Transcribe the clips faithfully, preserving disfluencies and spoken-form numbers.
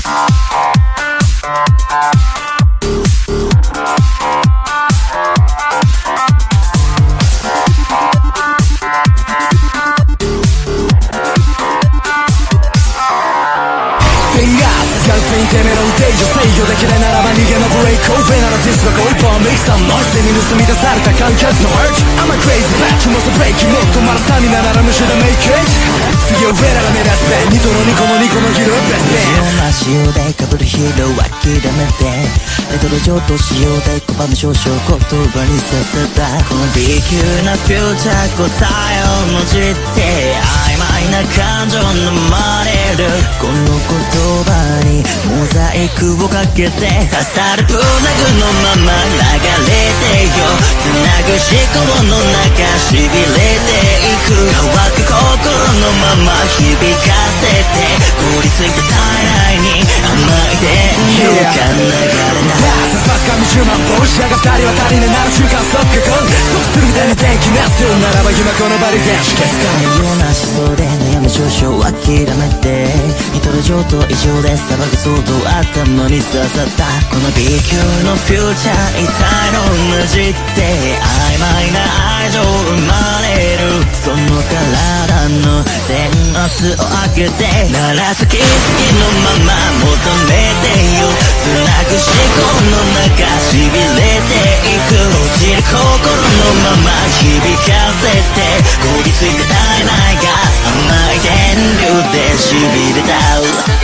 てめえの定常制御できないならば逃げのブレイクオフェならディスはご一本ミキサーノイズに盗み出された観客の urge I'm a crazy bitch もっとブレイキもっとまださにならむしろ make it 次は俺らが目指すべニトのニコのニコのヒロベスト塩でかぶるヒーロー諦めてレトロ上等仕様で小判の少々言葉にさせたこの B 級なフューチャー答えをもじって曖昧な感情のまれるこの言葉にモザイクをかけて刺さるプラグのまま流れてよ繋ぐ思考の中しびれていく乾く心のまま響かせて凍りついた体内に甘い電流が流れないさすがみじゅうまん本視野が二人は足りねえなら中間速乾即するみたいに電気なすよならば今この場で電子消すかような思想で悩む少々諦めてニトロ上等異常で騒ぐ騒動頭に刺さったこの B 級のフューチャー遺体の混じって曖昧な愛情生まれるその体の電圧を上げて鳴らす奇跡のまま求めてよ繋ぐ思考の中しびれていく落ちる心のまま響かせて凍りついた体内が甘い電流でしびれた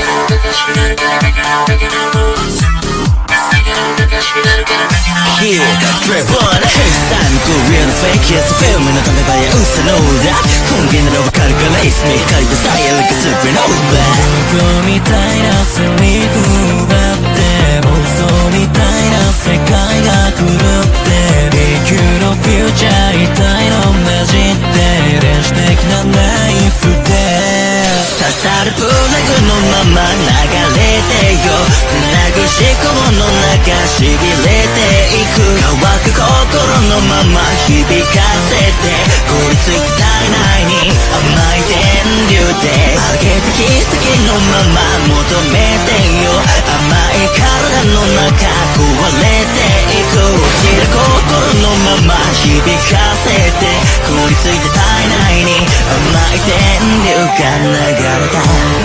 Yeah, Trey Boy さあ向こう上のフェイクやスフィルムのためばや嘘のだ根源ならわかるからレースに光ったサイヤlike a supernova みたいなセリフ奪って妄想みたいな世界が狂って B 級のフューチャー遺体の混じって電子的なナイフで刺さるプラグのまま流れてよ繋ぐ思考の中しびれていく乾く心のまま響かせて凍りついた体内に甘い電流で上げて奇跡のまま求めてよ甘い体の中壊れていく落ちる心のまま響かせて凍りついた体内に甘い電流が流れた